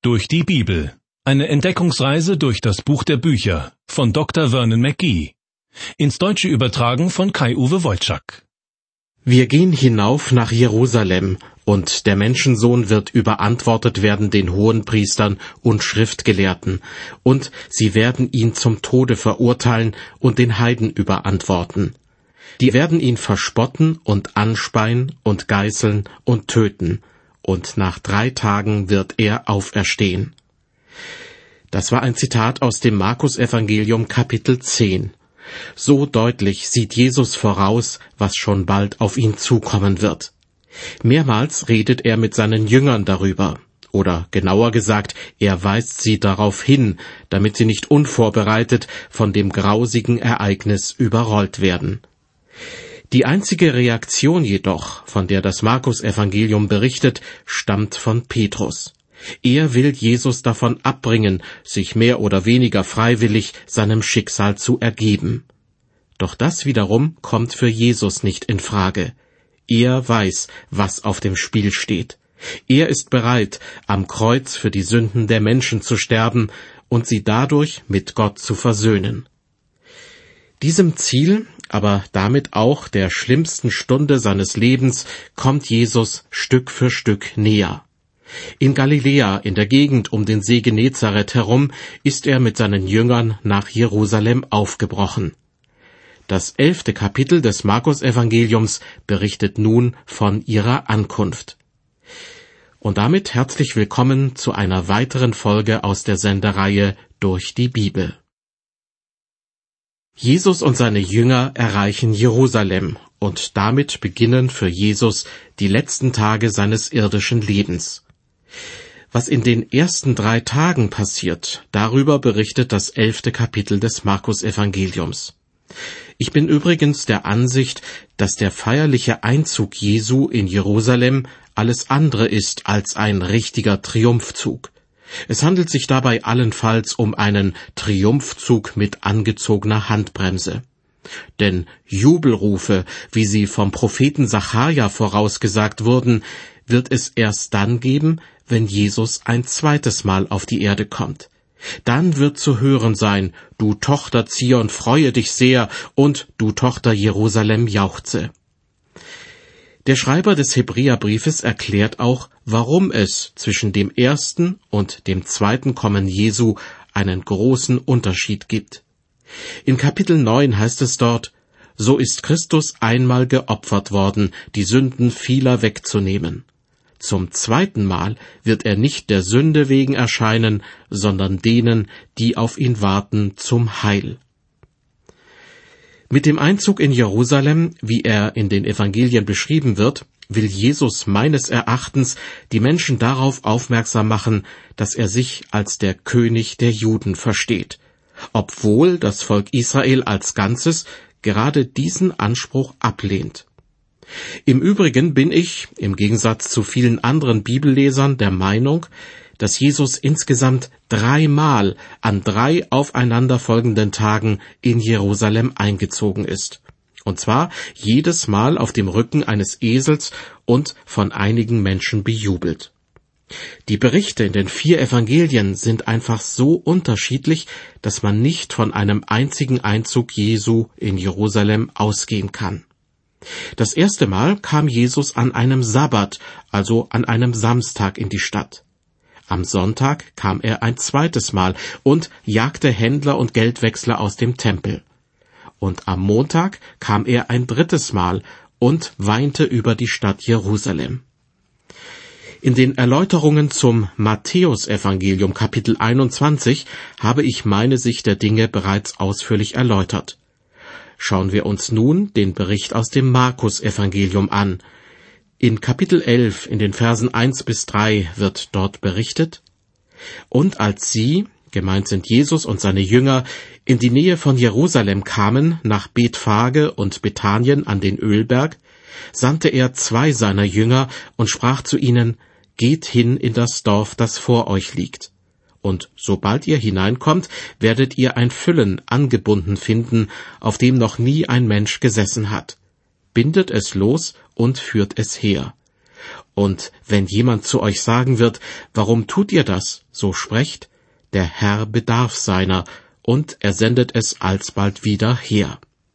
Durch die Bibel. Eine Entdeckungsreise durch das Buch der Bücher von Dr. Vernon McGee. Ins Deutsche übertragen von Kai-Uwe Wolczak. Wir gehen hinauf nach Jerusalem, und der Menschensohn wird überantwortet werden den Hohenpriestern und Schriftgelehrten, und sie werden ihn zum Tode verurteilen und den Heiden überantworten. Die werden ihn verspotten und anspeien und geißeln und töten, und nach 3 Tagen wird er auferstehen. Das war ein Zitat aus dem Markus-Evangelium Kapitel 10. So deutlich sieht Jesus voraus, was schon bald auf ihn zukommen wird. Mehrmals redet er mit seinen Jüngern darüber. Oder genauer gesagt, er weist sie darauf hin, damit sie nicht unvorbereitet von dem grausigen Ereignis überrollt werden. Die einzige Reaktion jedoch, von der das Markus-Evangelium berichtet, stammt von Petrus. Er will Jesus davon abbringen, sich mehr oder weniger freiwillig seinem Schicksal zu ergeben. Doch das wiederum kommt für Jesus nicht in Frage. Er weiß, was auf dem Spiel steht. Er ist bereit, am Kreuz für die Sünden der Menschen zu sterben und sie dadurch mit Gott zu versöhnen. Diesem Ziel, aber damit auch der schlimmsten Stunde seines Lebens, kommt Jesus Stück für Stück näher. In Galiläa, in der Gegend um den See Genezareth herum, ist er mit seinen Jüngern nach Jerusalem aufgebrochen. Das 11. Kapitel des Markus-Evangeliums berichtet nun von ihrer Ankunft. Und damit herzlich willkommen zu einer weiteren Folge aus der Sendereihe Durch die Bibel. Jesus und seine Jünger erreichen Jerusalem, und damit beginnen für Jesus die letzten Tage seines irdischen Lebens. Was in den ersten 3 Tagen passiert, darüber berichtet das 11. Kapitel des Markus-Evangeliums. Ich bin übrigens der Ansicht, dass der feierliche Einzug Jesu in Jerusalem alles andere ist als ein richtiger Triumphzug. Es handelt sich dabei allenfalls um einen Triumphzug mit angezogener Handbremse. Denn Jubelrufe, wie sie vom Propheten Sacharja vorausgesagt wurden, wird es erst dann geben, wenn Jesus ein zweites Mal auf die Erde kommt. Dann wird zu hören sein: Du Tochter Zion, freue dich sehr, und du Tochter Jerusalem, jauchze. Der Schreiber des Hebräerbriefes erklärt auch, warum es zwischen dem ersten und dem zweiten Kommen Jesu einen großen Unterschied gibt. In Kapitel 9 heißt es dort: So ist Christus einmal geopfert worden, die Sünden vieler wegzunehmen. Zum zweiten Mal wird er nicht der Sünde wegen erscheinen, sondern denen, die auf ihn warten, zum Heil. Mit dem Einzug in Jerusalem, wie er in den Evangelien beschrieben wird, will Jesus meines Erachtens die Menschen darauf aufmerksam machen, dass er sich als der König der Juden versteht, obwohl das Volk Israel als Ganzes gerade diesen Anspruch ablehnt. Im Übrigen bin ich, im Gegensatz zu vielen anderen Bibellesern, der Meinung, dass Jesus insgesamt 3 Mal an 3 aufeinanderfolgenden Tagen in Jerusalem eingezogen ist. Und zwar jedes Mal auf dem Rücken eines Esels und von einigen Menschen bejubelt. Die Berichte in den 4 Evangelien sind einfach so unterschiedlich, dass man nicht von einem einzigen Einzug Jesu in Jerusalem ausgehen kann. Das erste Mal kam Jesus an einem Sabbat, also an einem Samstag, in die Stadt. Am Sonntag kam er ein zweites Mal und jagte Händler und Geldwechsler aus dem Tempel. Und am Montag kam er ein 3. Mal und weinte über die Stadt Jerusalem. In den Erläuterungen zum Matthäus-Evangelium Kapitel 21 habe ich meine Sicht der Dinge bereits ausführlich erläutert. Schauen wir uns nun den Bericht aus dem Markus-Evangelium an. In Kapitel 11, in den Versen 1-3, wird dort berichtet: Und als sie, gemeint sind Jesus und seine Jünger, in die Nähe von Jerusalem kamen, nach Bethphage und Bethanien an den Ölberg, sandte er 2 seiner Jünger und sprach zu ihnen: Geht hin in das Dorf, das vor euch liegt. Und sobald ihr hineinkommt, werdet ihr ein Füllen angebunden finden, auf dem noch nie ein Mensch gesessen hat. Bindet es los und führt es her. Und wenn jemand zu euch sagen wird, warum tut ihr das, so sprecht, der Herr bedarf seiner, und er sendet es alsbald wieder her.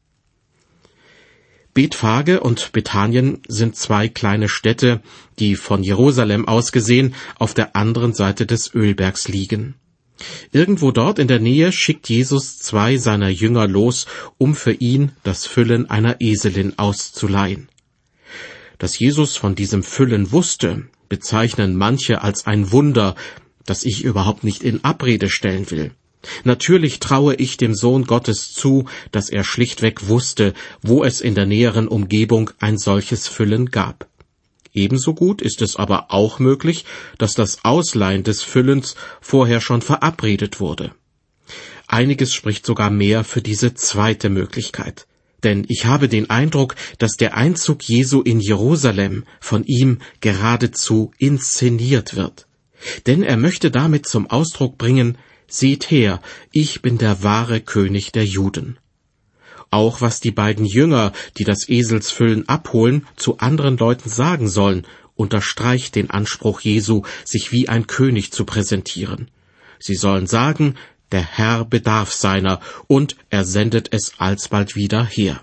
Bethphage und Bethanien sind zwei kleine Städte, die von Jerusalem aus gesehen auf der anderen Seite des Ölbergs liegen. Irgendwo dort in der Nähe schickt Jesus 2 seiner Jünger los, um für ihn das Füllen einer Eselin auszuleihen. Dass Jesus von diesem Füllen wusste, bezeichnen manche als ein Wunder, das ich überhaupt nicht in Abrede stellen will. Natürlich traue ich dem Sohn Gottes zu, dass er schlichtweg wusste, wo es in der näheren Umgebung ein solches Füllen gab. Ebenso gut ist es aber auch möglich, dass das Ausleihen des Füllens vorher schon verabredet wurde. Einiges spricht sogar mehr für diese zweite Möglichkeit. Denn ich habe den Eindruck, dass der Einzug Jesu in Jerusalem von ihm geradezu inszeniert wird. Denn er möchte damit zum Ausdruck bringen, seht her, ich bin der wahre König der Juden. Auch was die beiden Jünger, die das Eselsfüllen abholen, zu anderen Leuten sagen sollen, unterstreicht den Anspruch Jesu, sich wie ein König zu präsentieren. Sie sollen sagen, der Herr bedarf seiner, und er sendet es alsbald wieder her.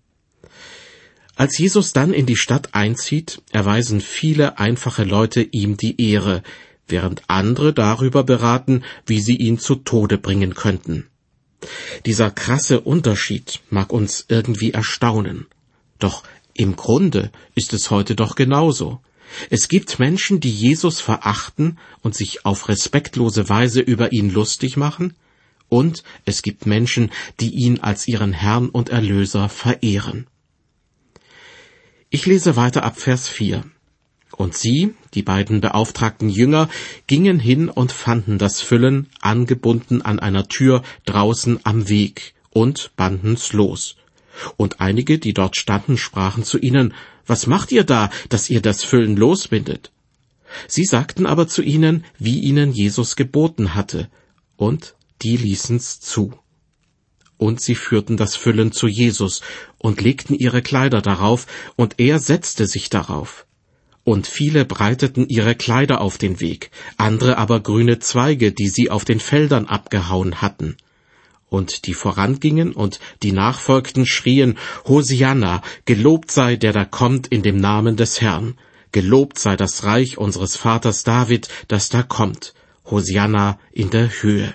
Als Jesus dann in die Stadt einzieht, erweisen viele einfache Leute ihm die Ehre, während andere darüber beraten, wie sie ihn zu Tode bringen könnten. Dieser krasse Unterschied mag uns irgendwie erstaunen. Doch im Grunde ist es heute doch genauso. Es gibt Menschen, die Jesus verachten und sich auf respektlose Weise über ihn lustig machen, und es gibt Menschen, die ihn als ihren Herrn und Erlöser verehren. Ich lese weiter ab Vers 4. Und sie, die beiden beauftragten Jünger, gingen hin und fanden das Füllen angebunden an einer Tür draußen am Weg und banden's los. Und einige, die dort standen, sprachen zu ihnen, was macht ihr da, dass ihr das Füllen losbindet? Sie sagten aber zu ihnen, wie ihnen Jesus geboten hatte, und die ließen's zu. Und sie führten das Füllen zu Jesus und legten ihre Kleider darauf, und er setzte sich darauf. Und viele breiteten ihre Kleider auf den Weg, andere aber grüne Zweige, die sie auf den Feldern abgehauen hatten. Und die vorangingen und die nachfolgten schrien, Hosianna, gelobt sei, der da kommt in dem Namen des Herrn. Gelobt sei das Reich unseres Vaters David, das da kommt. Hosianna in der Höhe.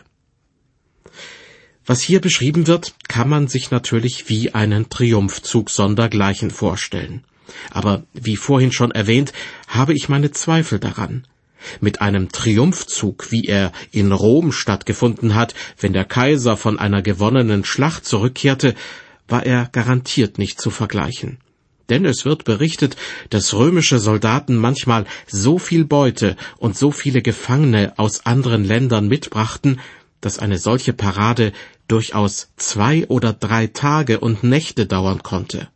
Was hier beschrieben wird, kann man sich natürlich wie einen Triumphzug sondergleichen vorstellen. Aber wie vorhin schon erwähnt, habe ich meine Zweifel daran. Mit einem Triumphzug, wie er in Rom stattgefunden hat, wenn der Kaiser von einer gewonnenen Schlacht zurückkehrte, war er garantiert nicht zu vergleichen. Denn es wird berichtet, dass römische Soldaten manchmal so viel Beute und so viele Gefangene aus anderen Ländern mitbrachten, dass eine solche Parade durchaus 2 oder 3 Tage und Nächte dauern konnte.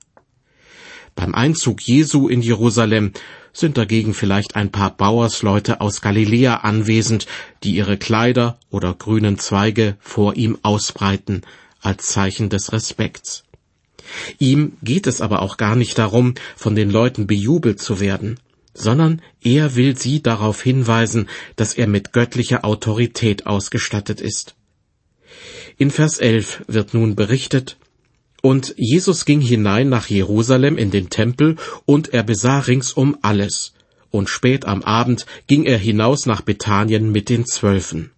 Beim Einzug Jesu in Jerusalem sind dagegen vielleicht ein paar Bauersleute aus Galiläa anwesend, die ihre Kleider oder grünen Zweige vor ihm ausbreiten, als Zeichen des Respekts. Ihm geht es aber auch gar nicht darum, von den Leuten bejubelt zu werden, sondern er will sie darauf hinweisen, dass er mit göttlicher Autorität ausgestattet ist. In Vers 11 wird nun berichtet, und Jesus ging hinein nach Jerusalem in den Tempel, und er besah ringsum alles. Und spät am Abend ging er hinaus nach Bethanien mit den 12.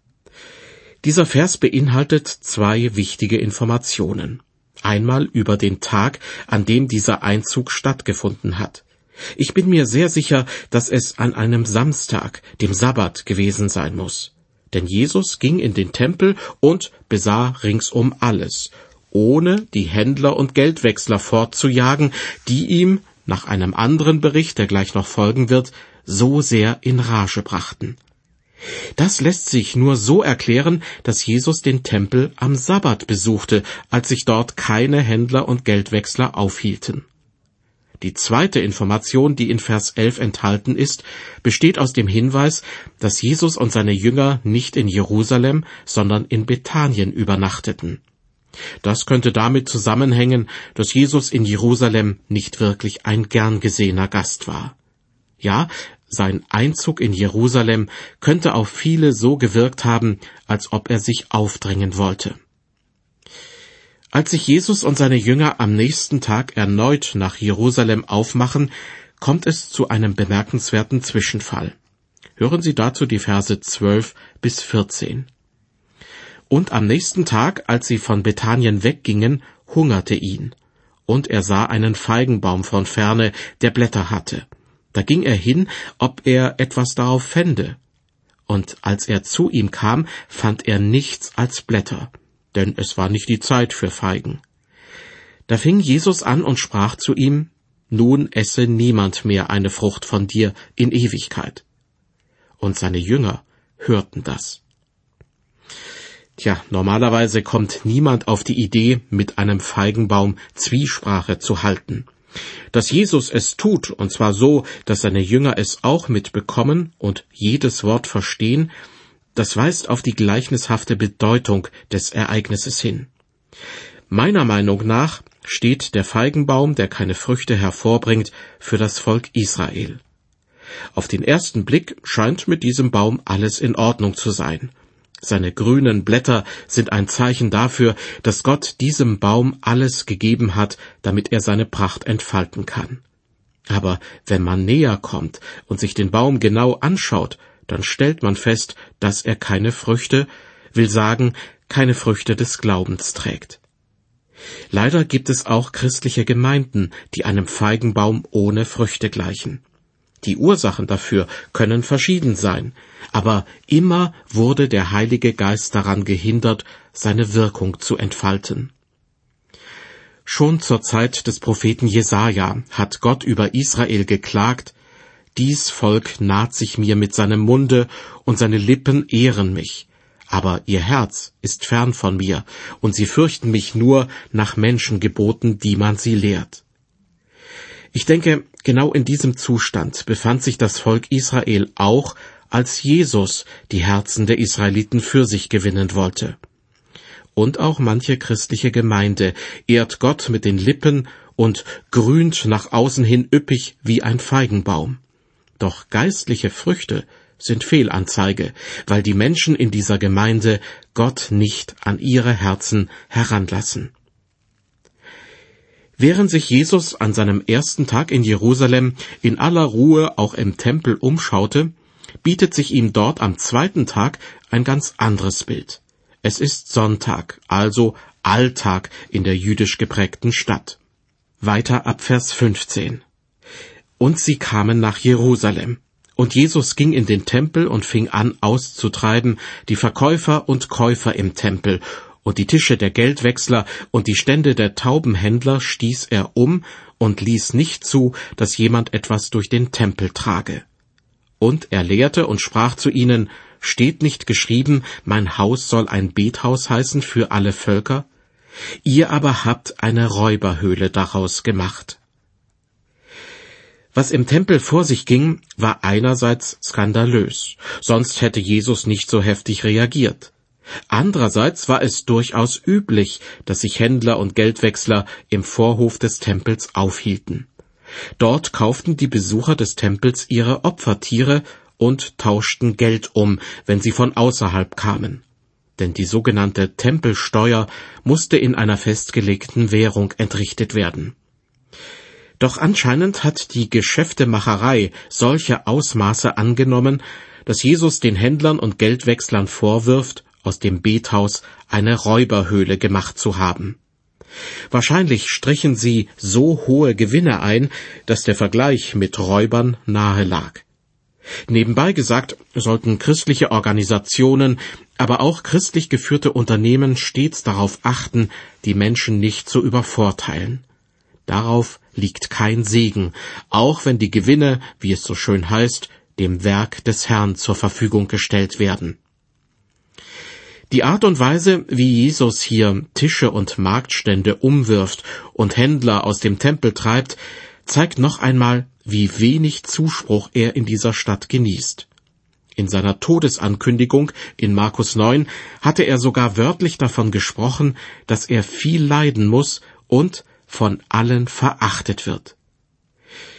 Dieser Vers beinhaltet 2 wichtige Informationen. Einmal über den Tag, an dem dieser Einzug stattgefunden hat. Ich bin mir sehr sicher, dass es an einem Samstag, dem Sabbat, gewesen sein muss. Denn Jesus ging in den Tempel und besah ringsum alles, ohne die Händler und Geldwechsler fortzujagen, die ihm, nach einem anderen Bericht, der gleich noch folgen wird, so sehr in Rage brachten. Das lässt sich nur so erklären, dass Jesus den Tempel am Sabbat besuchte, als sich dort keine Händler und Geldwechsler aufhielten. Die zweite Information, die in Vers 11 enthalten ist, besteht aus dem Hinweis, dass Jesus und seine Jünger nicht in Jerusalem, sondern in Bethanien übernachteten. Das könnte damit zusammenhängen, dass Jesus in Jerusalem nicht wirklich ein gern gesehener Gast war. Ja, sein Einzug in Jerusalem könnte auf viele so gewirkt haben, als ob er sich aufdrängen wollte. Als sich Jesus und seine Jünger am nächsten Tag erneut nach Jerusalem aufmachen, kommt es zu einem bemerkenswerten Zwischenfall. Hören Sie dazu die Verse 12 bis 14. Und am nächsten Tag, als sie von Bethanien weggingen, hungerte ihn. Und er sah einen Feigenbaum von ferne, der Blätter hatte. Da ging er hin, ob er etwas darauf fände. Und als er zu ihm kam, fand er nichts als Blätter, denn es war nicht die Zeit für Feigen. Da fing Jesus an und sprach zu ihm: Nun esse niemand mehr eine Frucht von dir in Ewigkeit. Und seine Jünger hörten das. Normalerweise kommt niemand auf die Idee, mit einem Feigenbaum Zwiesprache zu halten. Dass Jesus es tut, und zwar so, dass seine Jünger es auch mitbekommen und jedes Wort verstehen, das weist auf die gleichnishafte Bedeutung des Ereignisses hin. Meiner Meinung nach steht der Feigenbaum, der keine Früchte hervorbringt, für das Volk Israel. Auf den ersten Blick scheint mit diesem Baum alles in Ordnung zu sein. Seine grünen Blätter sind ein Zeichen dafür, dass Gott diesem Baum alles gegeben hat, damit er seine Pracht entfalten kann. Aber wenn man näher kommt und sich den Baum genau anschaut, dann stellt man fest, dass er keine Früchte, will sagen, keine Früchte des Glaubens trägt. Leider gibt es auch christliche Gemeinden, die einem Feigenbaum ohne Früchte gleichen. Die Ursachen dafür können verschieden sein, aber immer wurde der Heilige Geist daran gehindert, seine Wirkung zu entfalten. Schon zur Zeit des Propheten Jesaja hat Gott über Israel geklagt: Dies Volk naht sich mir mit seinem Munde, und seine Lippen ehren mich. Aber ihr Herz ist fern von mir, und sie fürchten mich nur nach Menschengeboten, die man sie lehrt. Ich denke, genau in diesem Zustand befand sich das Volk Israel auch, als Jesus die Herzen der Israeliten für sich gewinnen wollte. Und auch manche christliche Gemeinde ehrt Gott mit den Lippen und grünt nach außen hin üppig wie ein Feigenbaum. Doch geistliche Früchte sind Fehlanzeige, weil die Menschen in dieser Gemeinde Gott nicht an ihre Herzen heranlassen. Während sich Jesus an seinem ersten Tag in Jerusalem in aller Ruhe auch im Tempel umschaute, bietet sich ihm dort am zweiten Tag ein ganz anderes Bild. Es ist Sonntag, also Alltag in der jüdisch geprägten Stadt. Weiter ab Vers 15. Und sie kamen nach Jerusalem. Und Jesus ging in den Tempel und fing an auszutreiben die Verkäufer und Käufer im Tempel, und die Tische der Geldwechsler und die Stände der Taubenhändler stieß er um und ließ nicht zu, dass jemand etwas durch den Tempel trage. Und er lehrte und sprach zu ihnen: Steht nicht geschrieben, mein Haus soll ein Bethaus heißen für alle Völker? Ihr aber habt eine Räuberhöhle daraus gemacht. Was im Tempel vor sich ging, war einerseits skandalös, sonst hätte Jesus nicht so heftig reagiert. Andererseits war es durchaus üblich, dass sich Händler und Geldwechsler im Vorhof des Tempels aufhielten. Dort kauften die Besucher des Tempels ihre Opfertiere und tauschten Geld um, wenn sie von außerhalb kamen. Denn die sogenannte Tempelsteuer musste in einer festgelegten Währung entrichtet werden. Doch anscheinend hat die Geschäftemacherei solche Ausmaße angenommen, dass Jesus den Händlern und Geldwechslern vorwirft, aus dem Bethaus eine Räuberhöhle gemacht zu haben. Wahrscheinlich strichen sie so hohe Gewinne ein, dass der Vergleich mit Räubern nahe lag. Nebenbei gesagt, sollten christliche Organisationen, aber auch christlich geführte Unternehmen stets darauf achten, die Menschen nicht zu übervorteilen. Darauf liegt kein Segen, auch wenn die Gewinne, wie es so schön heißt, dem Werk des Herrn zur Verfügung gestellt werden. Die Art und Weise, wie Jesus hier Tische und Marktstände umwirft und Händler aus dem Tempel treibt, zeigt noch einmal, wie wenig Zuspruch er in dieser Stadt genießt. In seiner Todesankündigung in Markus 9 hatte er sogar wörtlich davon gesprochen, dass er viel leiden muss und von allen verachtet wird.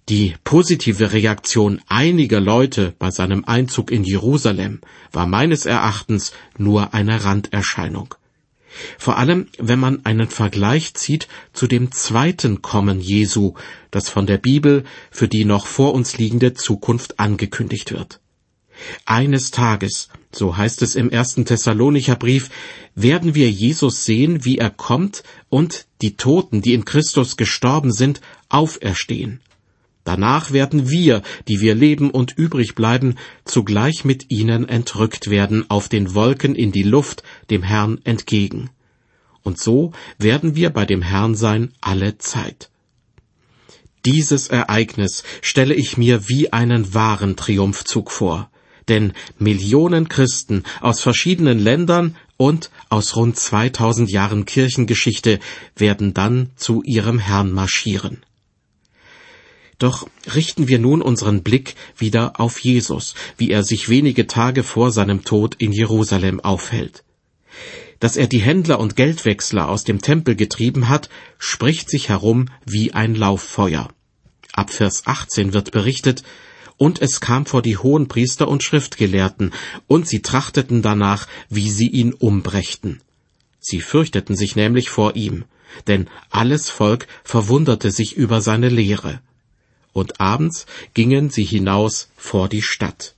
Die positive Reaktion einiger Leute bei seinem Einzug in Jerusalem war meines Erachtens nur eine Randerscheinung. Vor allem, wenn man einen Vergleich zieht zu dem zweiten Kommen Jesu, das von der Bibel für die noch vor uns liegende Zukunft angekündigt wird. Eines Tages, so heißt es im 1. Thessalonicher Brief, werden wir Jesus sehen, wie er kommt und die Toten, die in Christus gestorben sind, auferstehen. Danach werden wir, die wir leben und übrig bleiben, zugleich mit ihnen entrückt werden auf den Wolken in die Luft dem Herrn entgegen. Und so werden wir bei dem Herrn sein alle Zeit. Dieses Ereignis stelle ich mir wie einen wahren Triumphzug vor, denn Millionen Christen aus verschiedenen Ländern und aus rund 2000 Jahren Kirchengeschichte werden dann zu ihrem Herrn marschieren. Doch richten wir nun unseren Blick wieder auf Jesus, wie er sich wenige Tage vor seinem Tod in Jerusalem aufhält. Dass er die Händler und Geldwechsler aus dem Tempel getrieben hat, spricht sich herum wie ein Lauffeuer. Ab Vers 18 wird berichtet: Und es kam vor die Hohenpriester und Schriftgelehrten, und sie trachteten danach, wie sie ihn umbrächten. Sie fürchteten sich nämlich vor ihm, denn alles Volk verwunderte sich über seine Lehre. Und abends gingen sie hinaus vor die Stadt.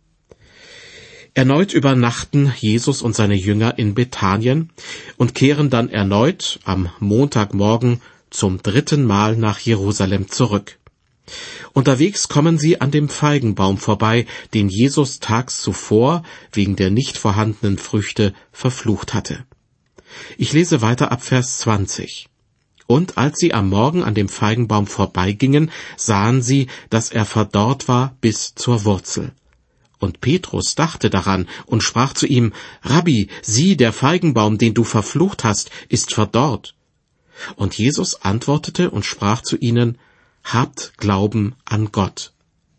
Erneut übernachten Jesus und seine Jünger in Bethanien und kehren dann erneut am Montagmorgen zum 3. Mal nach Jerusalem zurück. Unterwegs kommen sie an dem Feigenbaum vorbei, den Jesus tags zuvor wegen der nicht vorhandenen Früchte verflucht hatte. Ich lese weiter ab Vers 20. Und als sie am Morgen an dem Feigenbaum vorbeigingen, sahen sie, dass er verdorrt war bis zur Wurzel. Und Petrus dachte daran und sprach zu ihm: Rabbi, sieh, der Feigenbaum, den du verflucht hast, ist verdorrt. Und Jesus antwortete und sprach zu ihnen: Habt Glauben an Gott.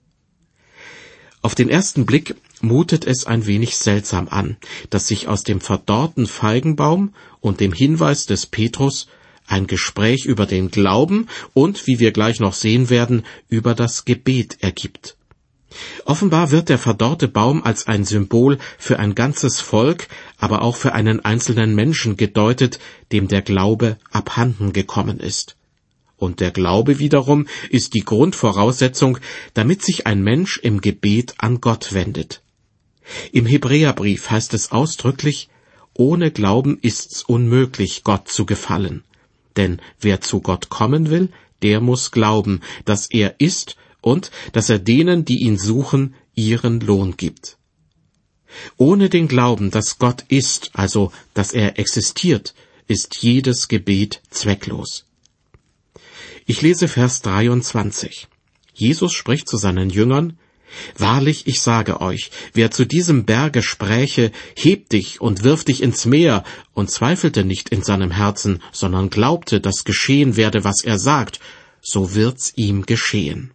Auf den ersten Blick mutet es ein wenig seltsam an, dass sich aus dem verdorrten Feigenbaum und dem Hinweis des Petrus ein Gespräch über den Glauben und, wie wir gleich noch sehen werden, über das Gebet ergibt. Offenbar wird der verdorrte Baum als ein Symbol für ein ganzes Volk, aber auch für einen einzelnen Menschen gedeutet, dem der Glaube abhanden gekommen ist. Und der Glaube wiederum ist die Grundvoraussetzung, damit sich ein Mensch im Gebet an Gott wendet. Im Hebräerbrief heißt es ausdrücklich: Ohne Glauben ist's unmöglich, Gott zu gefallen. Denn wer zu Gott kommen will, der muss glauben, dass er ist und dass er denen, die ihn suchen, ihren Lohn gibt. Ohne den Glauben, dass Gott ist, also dass er existiert, ist jedes Gebet zwecklos. Ich lese Vers 23. Jesus spricht zu seinen Jüngern: Wahrlich, ich sage euch, wer zu diesem Berge spräche, heb dich und wirf dich ins Meer, und zweifelte nicht in seinem Herzen, sondern glaubte, dass geschehen werde, was er sagt, so wird's ihm geschehen.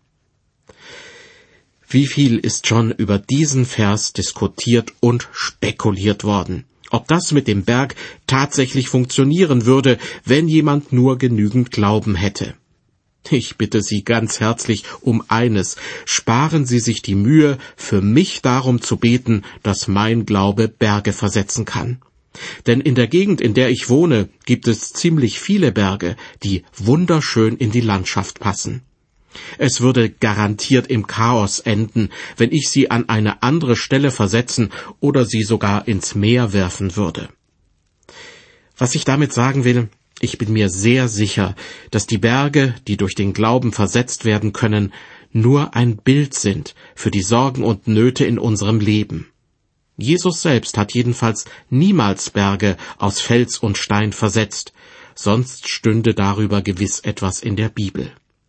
Wie viel ist schon über diesen Vers diskutiert und spekuliert worden, ob das mit dem Berg tatsächlich funktionieren würde, wenn jemand nur genügend Glauben hätte. Ich bitte Sie ganz herzlich um eines: Sparen Sie sich die Mühe, für mich darum zu beten, dass mein Glaube Berge versetzen kann. Denn in der Gegend, in der ich wohne, gibt es ziemlich viele Berge, die wunderschön in die Landschaft passen. Es würde garantiert im Chaos enden, wenn ich sie an eine andere Stelle versetzen oder sie sogar ins Meer werfen würde. Was ich damit sagen will: Ich bin mir sehr sicher, dass die Berge, die durch den Glauben versetzt werden können, nur ein Bild sind für die Sorgen und Nöte in unserem Leben. Jesus selbst hat jedenfalls niemals Berge aus Fels und Stein versetzt, sonst stünde darüber gewiss etwas in der Bibel.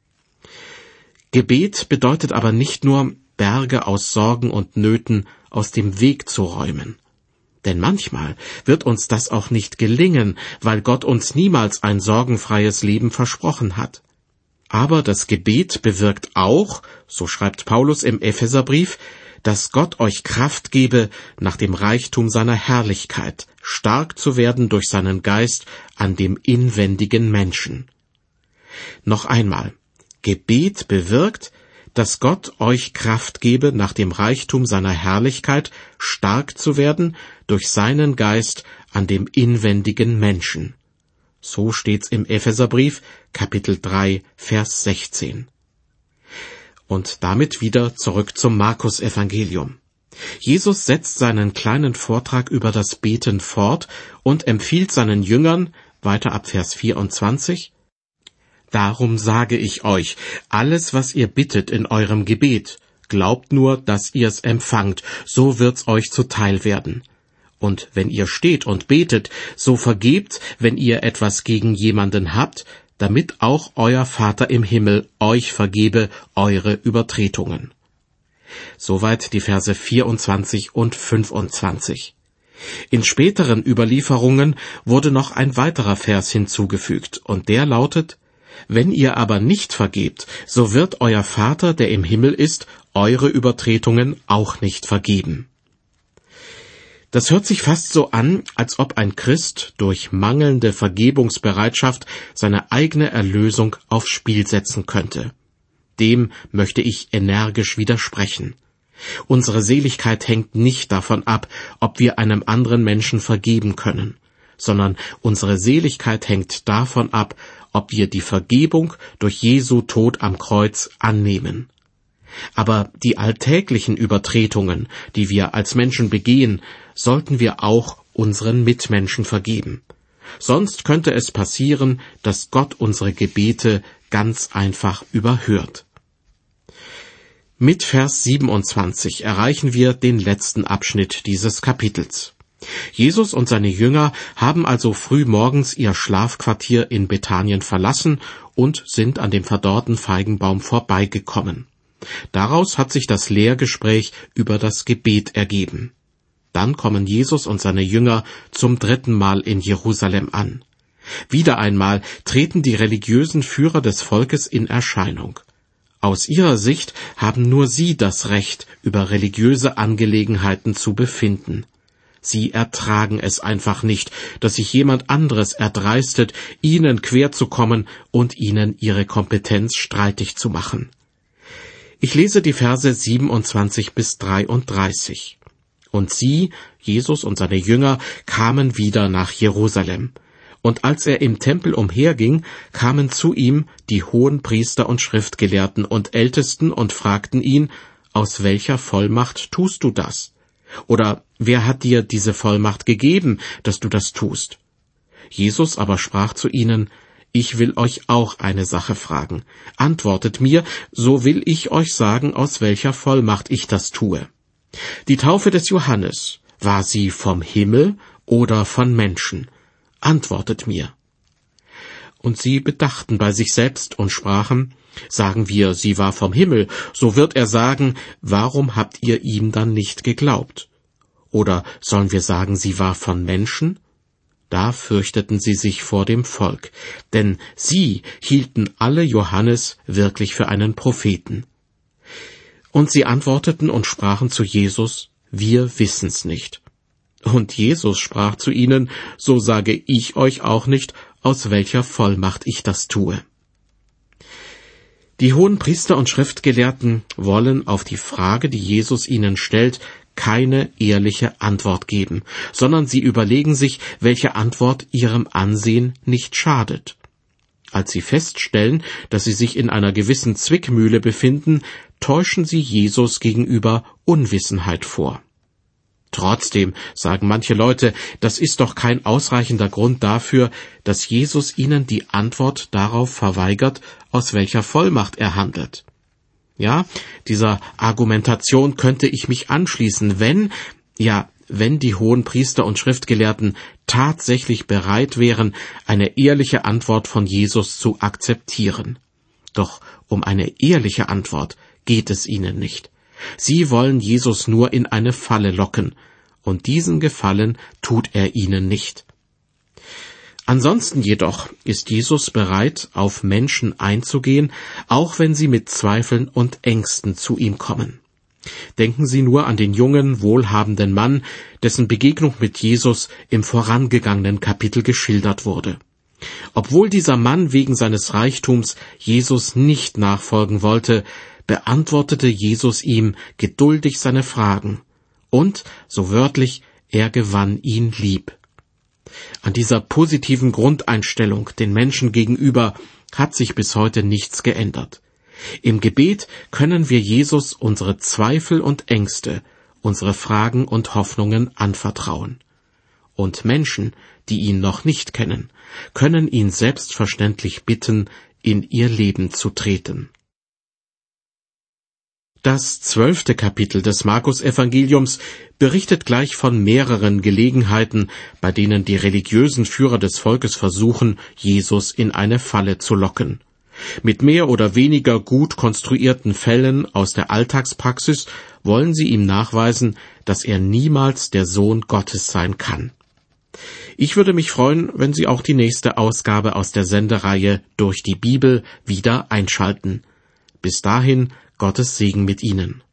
Gebet bedeutet aber nicht nur, Berge aus Sorgen und Nöten aus dem Weg zu räumen. Denn manchmal wird uns das auch nicht gelingen, weil Gott uns niemals ein sorgenfreies Leben versprochen hat. Aber das Gebet bewirkt auch, so schreibt Paulus im Epheserbrief, dass Gott euch Kraft gebe, nach dem Reichtum seiner Herrlichkeit stark zu werden durch seinen Geist an dem inwendigen Menschen. Noch einmal: Gebet bewirkt, dass Gott euch Kraft gebe, nach dem Reichtum seiner Herrlichkeit stark zu werden durch seinen Geist an dem inwendigen Menschen. So steht's im Epheserbrief, Kapitel 3, Vers 16. Und damit wieder zurück zum Markus-Evangelium. Jesus setzt seinen kleinen Vortrag über das Beten fort und empfiehlt seinen Jüngern, weiter ab Vers 24, Darum sage ich euch, alles, was ihr bittet in eurem Gebet, glaubt nur, dass ihr es empfangt, so wird's euch zuteil werden. Und wenn ihr steht und betet, so vergebt, wenn ihr etwas gegen jemanden habt, damit auch euer Vater im Himmel euch vergebe eure Übertretungen. Soweit die Verse 24 und 25. In späteren Überlieferungen wurde noch ein weiterer Vers hinzugefügt, und der lautet, Wenn ihr aber nicht vergebt, so wird euer Vater, der im Himmel ist, eure Übertretungen auch nicht vergeben. Das hört sich fast so an, als ob ein Christ durch mangelnde Vergebungsbereitschaft seine eigene Erlösung aufs Spiel setzen könnte. Dem möchte ich energisch widersprechen. Unsere Seligkeit hängt nicht davon ab, ob wir einem anderen Menschen vergeben können, sondern unsere Seligkeit hängt davon ab, ob wir die Vergebung durch Jesu Tod am Kreuz annehmen. Aber die alltäglichen Übertretungen, die wir als Menschen begehen, sollten wir auch unseren Mitmenschen vergeben. Sonst könnte es passieren, dass Gott unsere Gebete ganz einfach überhört. Mit Vers 27 erreichen wir den letzten Abschnitt dieses Kapitels. Jesus und seine Jünger haben also früh morgens ihr Schlafquartier in Bethanien verlassen und sind an dem verdorrten Feigenbaum vorbeigekommen. Daraus hat sich das Lehrgespräch über das Gebet ergeben. Dann kommen Jesus und seine Jünger zum 3. Mal in Jerusalem an. Wieder einmal treten die religiösen Führer des Volkes in Erscheinung. Aus ihrer Sicht haben nur sie das Recht, über religiöse Angelegenheiten zu befinden. Sie ertragen es einfach nicht, dass sich jemand anderes erdreistet, ihnen quer zu kommen und ihnen ihre Kompetenz streitig zu machen. Ich lese die Verse 27 bis 33. Und sie, Jesus und seine Jünger, kamen wieder nach Jerusalem. Und als er im Tempel umherging, kamen zu ihm die Hohenpriester und Schriftgelehrten und Ältesten und fragten ihn, aus welcher Vollmacht tust du das? Oder wer hat dir diese Vollmacht gegeben, dass du das tust? Jesus aber sprach zu ihnen, ich will euch auch eine Sache fragen. Antwortet mir, so will ich euch sagen, aus welcher Vollmacht ich das tue. Die Taufe des Johannes, war sie vom Himmel oder von Menschen? Antwortet mir. Und sie bedachten bei sich selbst und sprachen, sagen wir, sie war vom Himmel, so wird er sagen, warum habt ihr ihm dann nicht geglaubt? Oder sollen wir sagen, sie war von Menschen? Da fürchteten sie sich vor dem Volk, denn sie hielten alle Johannes wirklich für einen Propheten. Und sie antworteten und sprachen zu Jesus, wir wissen's nicht. Und Jesus sprach zu ihnen, so sage ich euch auch nicht, aus welcher Vollmacht ich das tue. Die Hohenpriester und Schriftgelehrten wollen auf die Frage, die Jesus ihnen stellt, keine ehrliche Antwort geben, sondern sie überlegen sich, welche Antwort ihrem Ansehen nicht schadet. Als sie feststellen, dass sie sich in einer gewissen Zwickmühle befinden, täuschen sie Jesus gegenüber Unwissenheit vor. Trotzdem, sagen manche Leute, das ist doch kein ausreichender Grund dafür, dass Jesus ihnen die Antwort darauf verweigert, aus welcher Vollmacht er handelt. Ja, dieser Argumentation könnte ich mich anschließen, wenn die Hohenpriester und Schriftgelehrten tatsächlich bereit wären, eine ehrliche Antwort von Jesus zu akzeptieren. Doch um eine ehrliche Antwort geht es ihnen nicht. Sie wollen Jesus nur in eine Falle locken, und diesen Gefallen tut er ihnen nicht. Ansonsten jedoch ist Jesus bereit, auf Menschen einzugehen, auch wenn sie mit Zweifeln und Ängsten zu ihm kommen. Denken Sie nur an den jungen, wohlhabenden Mann, dessen Begegnung mit Jesus im vorangegangenen Kapitel geschildert wurde. Obwohl dieser Mann wegen seines Reichtums Jesus nicht nachfolgen wollte, beantwortete Jesus ihm geduldig seine Fragen. Und, so wörtlich, er gewann ihn lieb. An dieser positiven Grundeinstellung den Menschen gegenüber hat sich bis heute nichts geändert. Im Gebet können wir Jesus unsere Zweifel und Ängste, unsere Fragen und Hoffnungen anvertrauen. Und Menschen, die ihn noch nicht kennen, können ihn selbstverständlich bitten, in ihr Leben zu treten. Das 12. Kapitel des Markus-Evangeliums berichtet gleich von mehreren Gelegenheiten, bei denen die religiösen Führer des Volkes versuchen, Jesus in eine Falle zu locken. Mit mehr oder weniger gut konstruierten Fällen aus der Alltagspraxis wollen sie ihm nachweisen, dass er niemals der Sohn Gottes sein kann. Ich würde mich freuen, wenn Sie auch die nächste Ausgabe aus der Sendereihe Durch die Bibel wieder einschalten. Bis dahin, Gottes Segen mit Ihnen.